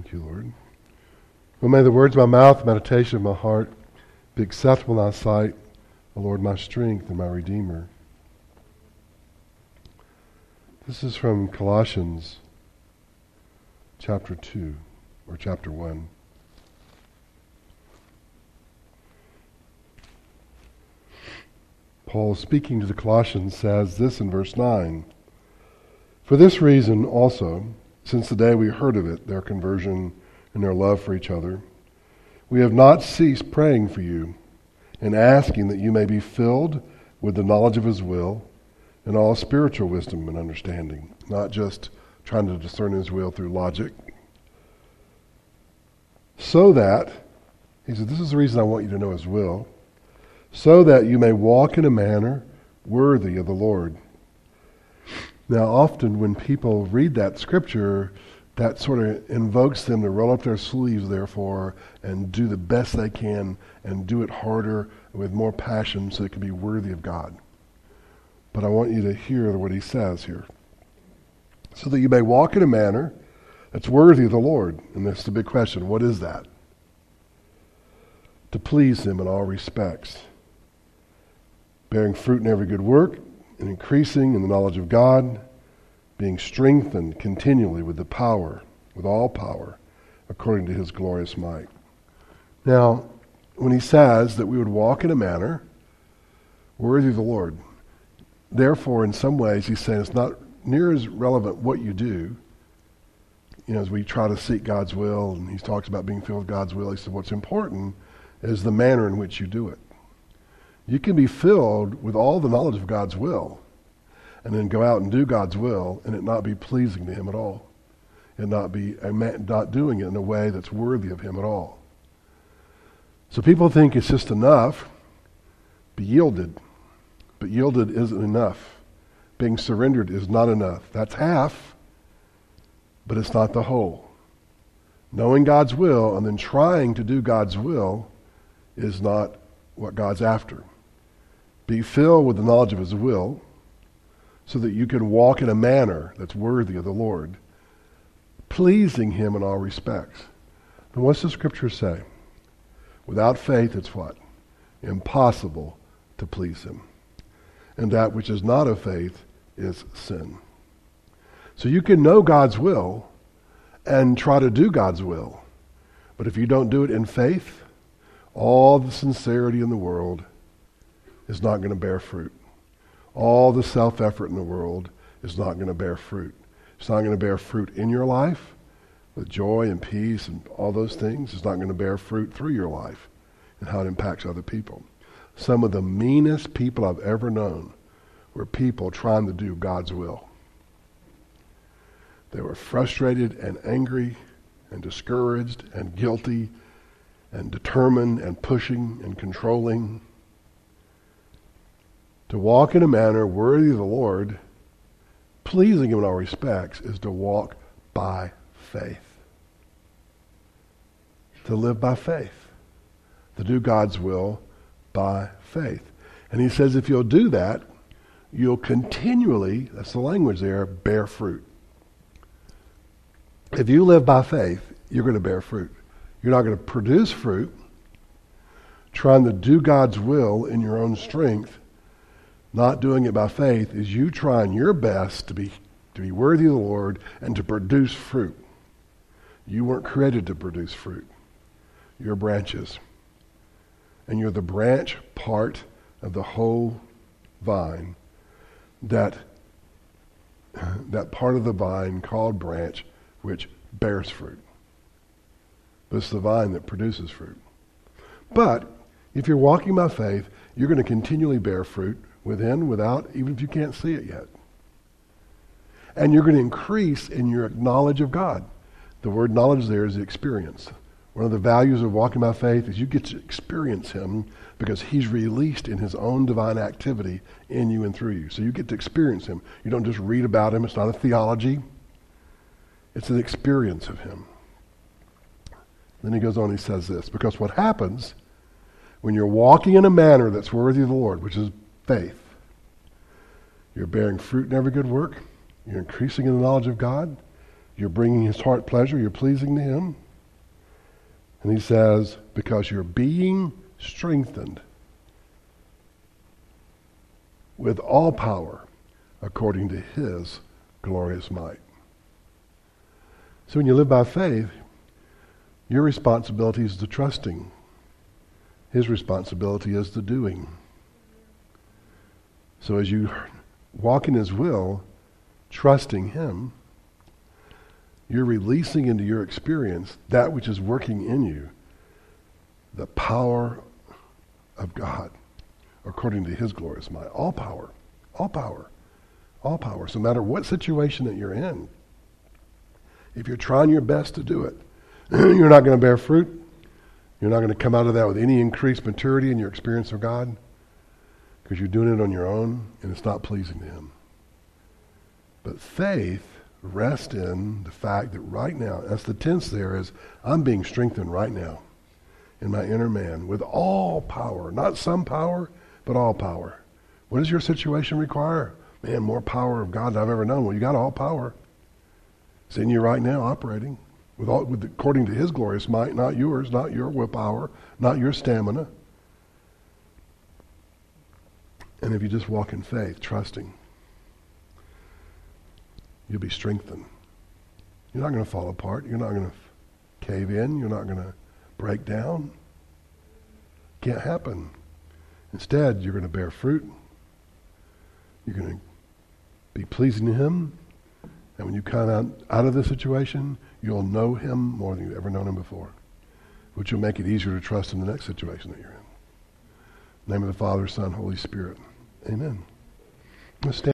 Thank you, Lord. Well, may the words of my mouth, meditation of my heart be acceptable in thy sight, O Lord, my strength and my Redeemer. This is from Colossians chapter 2, or chapter 1. Paul, speaking to the Colossians, says this in verse 9. For this reason also, since the day we heard of it, their conversion and their love for each other, we have not ceased praying for you and asking that you may be filled with the knowledge of his will and all spiritual wisdom and understanding, not just trying to discern his will through logic. So that, he said, this is the reason I want you to know his will, so that you may walk in a manner worthy of the Lord. Now, often when people read that scripture, that sort of invokes them to roll up their sleeves, therefore, and do the best they can and do it harder with more passion so it can be worthy of God. But I want you to hear what he says here. So that you may walk in a manner that's worthy of the Lord. And that's the big question. What is that? To please him in all respects, bearing fruit in every good work, and increasing in the knowledge of God, being strengthened continually with all power, according to his glorious might. Now, when he says that we would walk in a manner worthy of the Lord, therefore, in some ways, he's saying it's not near as relevant what you do, as we try to seek God's will, and he talks about being filled with God's will. He said what's important is the manner in which you do it. You can be filled with all the knowledge of God's will and then go out and do God's will and it not be pleasing to him at all. And not doing it in a way that's worthy of him at all. So people think it's just enough. Be yielded. But yielded isn't enough. Being surrendered is not enough. That's half, but it's not the whole. Knowing God's will and then trying to do God's will is not what God's after. Be filled with the knowledge of his will so that you can walk in a manner that's worthy of the Lord, pleasing him in all respects. And what's the scripture say? Without faith, it's what? Impossible to please him. And that which is not of faith is sin. So you can know God's will and try to do God's will. But if you don't do it in faith, all the sincerity in the world is not going to bear fruit. All the self-effort in the world is not going to bear fruit. It's not going to bear fruit in your life with joy and peace and all those things. It's not going to bear fruit through your life and how it impacts other people. Some of the meanest people I've ever known were people trying to do God's will. They were frustrated and angry and discouraged and guilty and determined and pushing and controlling. To walk in a manner worthy of the Lord, pleasing him in all respects, is to walk by faith. To live by faith. To do God's will by faith. And he says if you'll do that, you'll continually, that's the language there, bear fruit. If you live by faith, you're going to bear fruit. You're not going to produce fruit trying to do God's will in your own strength. Not doing it by faith is you trying your best to be worthy of the Lord and to produce fruit. You weren't created to produce fruit. You're branches. And you're the branch part of the whole vine, that part of the vine called branch which bears fruit. But it's the vine that produces fruit. But if you're walking by faith, you're going to continually bear fruit within, without, even if you can't see it yet. And you're going to increase in your knowledge of God. The word knowledge there is experience. One of the values of walking by faith is you get to experience him because he's released in his own divine activity in you and through you. So you get to experience him. You don't just read about him. It's not a theology. It's an experience of him. Then he goes on, he says this, because what happens when you're walking in a manner that's worthy of the Lord, which is faith, you're bearing fruit in every good work, you're increasing in the knowledge of God, You're bringing his heart pleasure. You're pleasing to him. And he says, because you're being strengthened with all power according to his glorious might. So when you live by faith, your responsibility is the trusting. His responsibility is the doing. So as you walk in his will, trusting him, you're releasing into your experience that which is working in you, the power of God, according to his glorious might. All power, all power, all power. So no matter what situation that you're in, if you're trying your best to do it, you're not going to bear fruit. You're not going to come out of that with any increased maturity in your experience of God, because you're doing it on your own and it's not pleasing to him. But faith rests in the fact that right now, that's the tense there, is I'm being strengthened right now in my inner man with all power. Not some power, but all power. What does your situation require? Man, more power of God than I've ever known. Well, you got all power. It's in you right now, operating according to his glorious might, not yours, not your willpower, not your stamina. And if you just walk in faith, trusting, you'll be strengthened. You're not going to fall apart. You're not going to cave in. You're not going to break down. Can't happen. Instead, you're going to bear fruit. You're going to be pleasing to him. And when you come out of this situation, you'll know him more than you've ever known him before, which will make it easier to trust in the next situation that you're in. In the name of the Father, Son, Holy Spirit. Amen. Let's stand.